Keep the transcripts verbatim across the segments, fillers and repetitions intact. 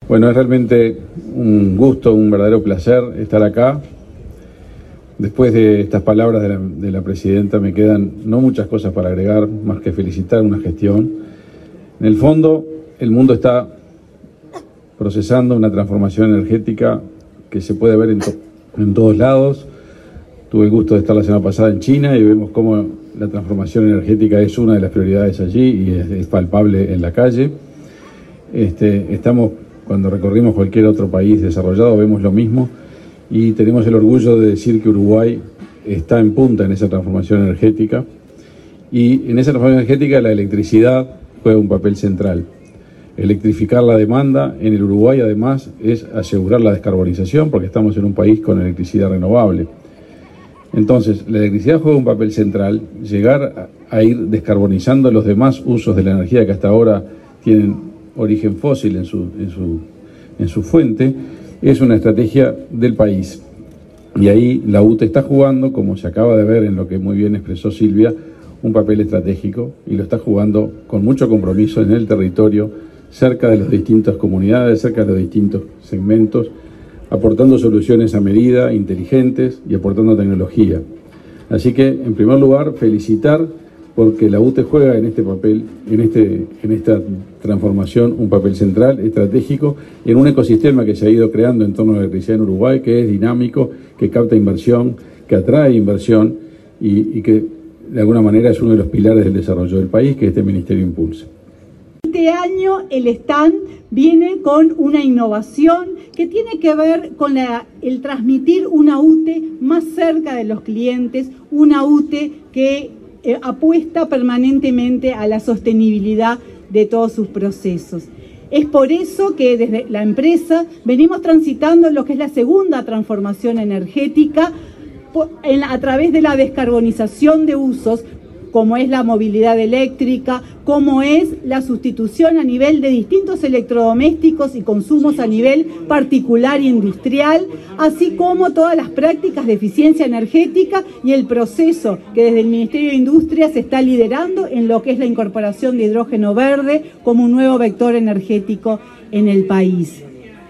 Bueno, es realmente un gusto, un verdadero placer estar acá. Después de estas palabras de la, de la presidenta me quedan no muchas cosas para agregar, más que felicitar una gestión. En el fondo, el mundo está procesando una transformación energética que se puede ver en, to en todos lados. Tuve el gusto de estar la semana pasada en China y vemos cómo la transformación energética es una de las prioridades allí y es, es palpable en la calle. Este, estamos, cuando recorrimos cualquier otro país desarrollado, vemos lo mismo y tenemos el orgullo de decir que Uruguay está en punta en esa transformación energética, y en esa transformación energética la electricidad juega un papel central. Electrificar la demanda en el Uruguay, además, es asegurar la descarbonización, porque estamos en un país con electricidad renovable. Entonces, la electricidad juega un papel central. Llegar a ir descarbonizando los demás usos de la energía que hasta ahora tienen origen fósil en su, en su, en su fuente, es una estrategia del país. Y ahí la U T E está jugando, como se acaba de ver en lo que muy bien expresó Silvia, un papel estratégico, y lo está jugando con mucho compromiso en el territorio, cerca de las distintas comunidades, cerca de los distintos segmentos, aportando soluciones a medida, inteligentes y aportando tecnología. Así que, en primer lugar, felicitar porque la U T E juega en este papel, en, este, en esta transformación, un papel central, estratégico, en un ecosistema que se ha ido creando en torno a la electricidad en Uruguay, que es dinámico, que capta inversión, que atrae inversión y, y que de alguna manera es uno de los pilares del desarrollo del país, que este Ministerio impulsa. Este año el stand viene con una innovación que tiene que ver con la, el transmitir una U T E más cerca de los clientes, una U T E que eh, apuesta permanentemente a la sostenibilidad de todos sus procesos. Es por eso que desde la empresa venimos transitando lo que es la segunda transformación energética a través de la descarbonización de usos, como es la movilidad eléctrica, como es la sustitución a nivel de distintos electrodomésticos y consumos a nivel particular e industrial, así como todas las prácticas de eficiencia energética y el proceso que desde el Ministerio de Industria se está liderando en lo que es la incorporación de hidrógeno verde como un nuevo vector energético en el país.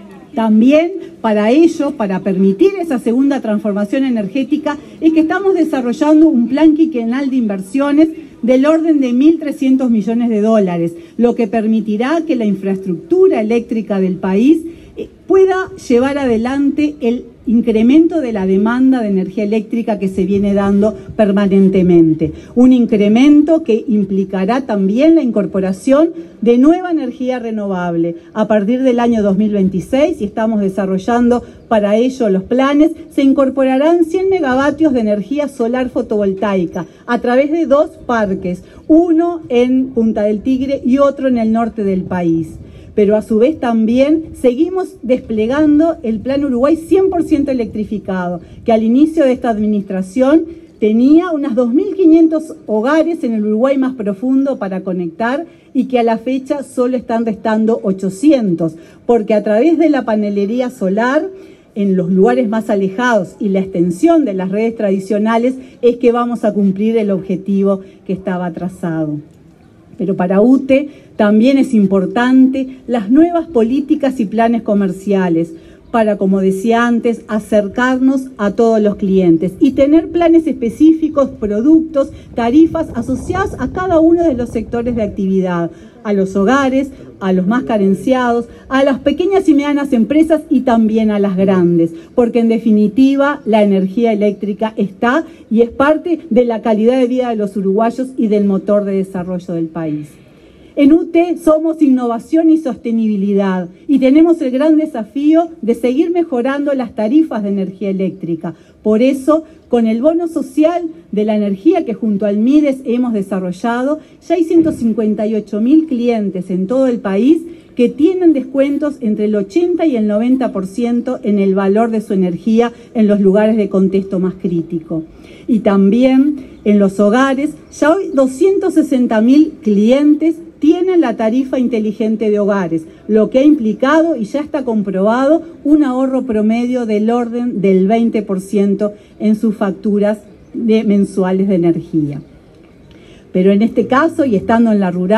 También para ello, para permitir esa segunda transformación energética, es que estamos desarrollando un plan quinquenal de inversiones del orden de mil trescientos millones de dólares, lo que permitirá que la infraestructura eléctrica del país pueda llevar adelante el incremento de la demanda de energía eléctrica que se viene dando permanentemente. Un incremento que implicará también la incorporación de nueva energía renovable. A partir del año dos mil veintiséis, y estamos desarrollando para ello los planes, se incorporarán cien megavatios de energía solar fotovoltaica a través de dos parques, uno en Punta del Tigre y otro en el norte del país. Pero a su vez también seguimos desplegando el Plan Uruguay cien por ciento electrificado, que al inicio de esta administración tenía unas dos mil quinientos hogares en el Uruguay más profundo para conectar y que a la fecha solo están restando ochocientos, porque a través de la panelería solar en los lugares más alejados y la extensión de las redes tradicionales es que vamos a cumplir el objetivo que estaba trazado. Pero para U T E también es importante las nuevas políticas y planes comerciales para, como decía antes, acercarnos a todos los clientes y tener planes específicos, productos, tarifas asociadas a cada uno de los sectores de actividad, a los hogares, a los más carenciados, a las pequeñas y medianas empresas y también a las grandes, porque en definitiva la energía eléctrica está y es parte de la calidad de vida de los uruguayos y del motor de desarrollo del país. En U T E somos innovación y sostenibilidad y tenemos el gran desafío de seguir mejorando las tarifas de energía eléctrica. Por eso, con el bono social de la energía que junto al MIDES hemos desarrollado, ya hay ciento cincuenta y ocho mil clientes en todo el país que tienen descuentos entre el ochenta y el noventa por ciento en el valor de su energía en los lugares de contexto más crítico. Y también en los hogares, ya hoy doscientos sesenta mil clientes tienen la tarifa inteligente de hogares, lo que ha implicado, y ya está comprobado, un ahorro promedio del orden del veinte por ciento en sus facturas de mensuales de energía. Pero en este caso, y estando en la rural,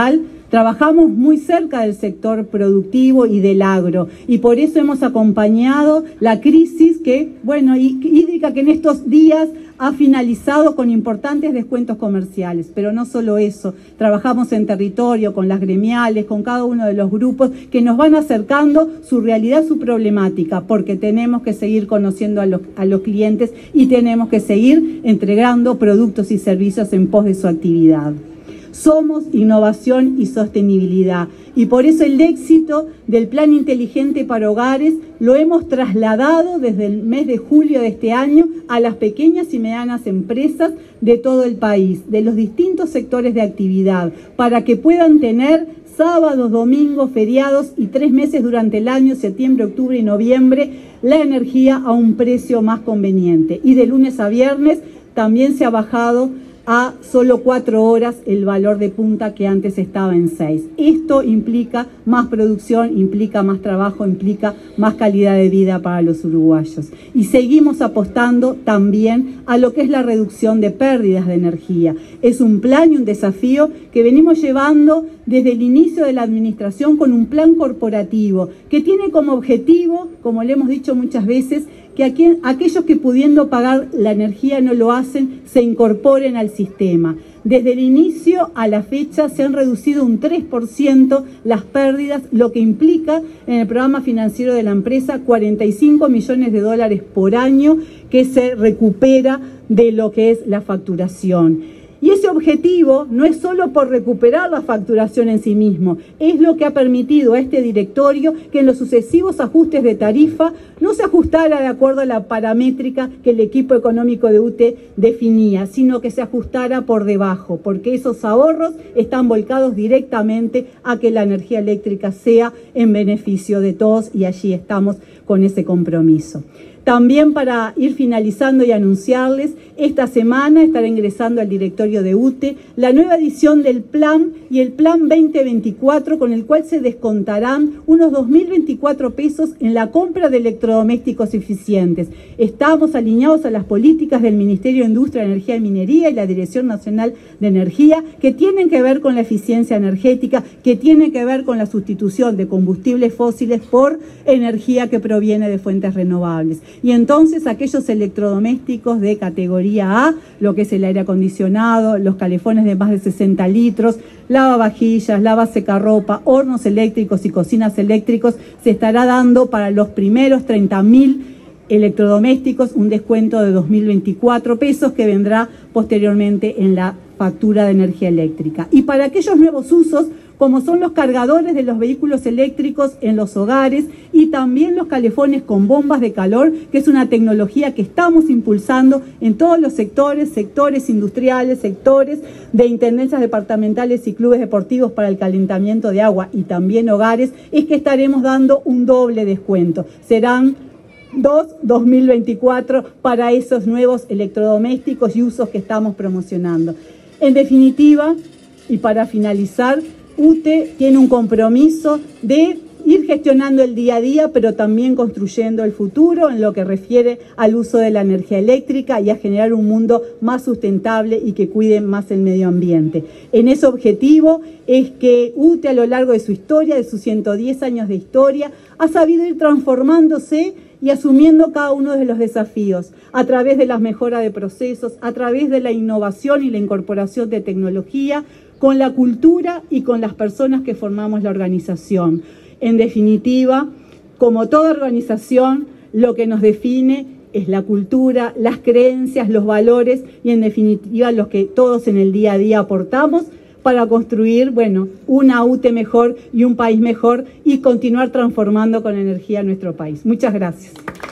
Trabajamos muy cerca del sector productivo y del agro, y por eso hemos acompañado la crisis que, bueno, hídrica, que en estos días ha finalizado con importantes descuentos comerciales. Pero no solo eso, trabajamos en territorio con las gremiales, con cada uno de los grupos que nos van acercando su realidad, su problemática, porque tenemos que seguir conociendo a los, a los clientes y tenemos que seguir entregando productos y servicios en pos de su actividad. Somos innovación y sostenibilidad, y por eso el éxito del Plan Inteligente para Hogares lo hemos trasladado desde el mes de julio de este año a las pequeñas y medianas empresas de todo el país, de los distintos sectores de actividad, para que puedan tener sábados, domingos, feriados y tres meses durante el año, septiembre, octubre y noviembre, la energía a un precio más conveniente. Y de lunes a viernes también se ha bajado a solo cuatro horas el valor de punta, que antes estaba en seis. Esto implica más producción, implica más trabajo, implica más calidad de vida para los uruguayos. Y seguimos apostando también a lo que es la reducción de pérdidas de energía. Es un plan y un desafío que venimos llevando desde el inicio de la administración con un plan corporativo que tiene como objetivo, como le hemos dicho muchas veces, que aquí, aquellos que pudiendo pagar la energía no lo hacen, se incorporen al sistema. Desde el inicio a la fecha se han reducido un tres por ciento las pérdidas, lo que implica en el programa financiero de la empresa cuarenta y cinco millones de dólares por año que se recupera de lo que es la facturación. Y ese objetivo no es solo por recuperar la facturación en sí mismo, es lo que ha permitido a este directorio que en los sucesivos ajustes de tarifa no se ajustara de acuerdo a la paramétrica que el equipo económico de U T E definía, sino que se ajustara por debajo, porque esos ahorros están volcados directamente a que la energía eléctrica sea en beneficio de todos, y allí estamos con ese compromiso. También, para ir finalizando y anunciarles, esta semana estará ingresando al directorio de U T E la nueva edición del plan y el plan veinte veinticuatro, con el cual se descontarán unos dos mil veinticuatro pesos en la compra de electrodomésticos eficientes. Estamos alineados a las políticas del Ministerio de Industria, Energía y Minería y la Dirección Nacional de Energía, que tienen que ver con la eficiencia energética, que tienen que ver con la sustitución de combustibles fósiles por energía que proviene de fuentes renovables. Y entonces aquellos electrodomésticos de categoría A, lo que es el aire acondicionado, los calefones de más de sesenta litros, lavavajillas, lavasecarropa, hornos eléctricos y cocinas eléctricos, se estará dando para los primeros treinta mil electrodomésticos un descuento de dos mil veinticuatro pesos que vendrá posteriormente en la factura de energía eléctrica. Y para aquellos nuevos usos, como son los cargadores de los vehículos eléctricos en los hogares y también los calefones con bombas de calor, que es una tecnología que estamos impulsando en todos los sectores, sectores industriales, sectores de intendencias departamentales y clubes deportivos para el calentamiento de agua y también hogares, es que estaremos dando un doble descuento. Serán dos, dos mil veinticuatro para esos nuevos electrodomésticos y usos que estamos promocionando. En definitiva, y para finalizar, U T E tiene un compromiso de ir gestionando el día a día, pero también construyendo el futuro en lo que refiere al uso de la energía eléctrica y a generar un mundo más sustentable y que cuide más el medio ambiente. En ese objetivo es que U T E, a lo largo de su historia, de sus ciento diez años de historia, ha sabido ir transformándose y asumiendo cada uno de los desafíos a través de las mejoras de procesos, a través de la innovación y la incorporación de tecnología, con la cultura y con las personas que formamos la organización. En definitiva, como toda organización, lo que nos define es la cultura, las creencias, los valores y en definitiva los que todos en el día a día aportamos para construir, bueno, una U T E mejor y un país mejor y continuar transformando con energía nuestro país. Muchas gracias.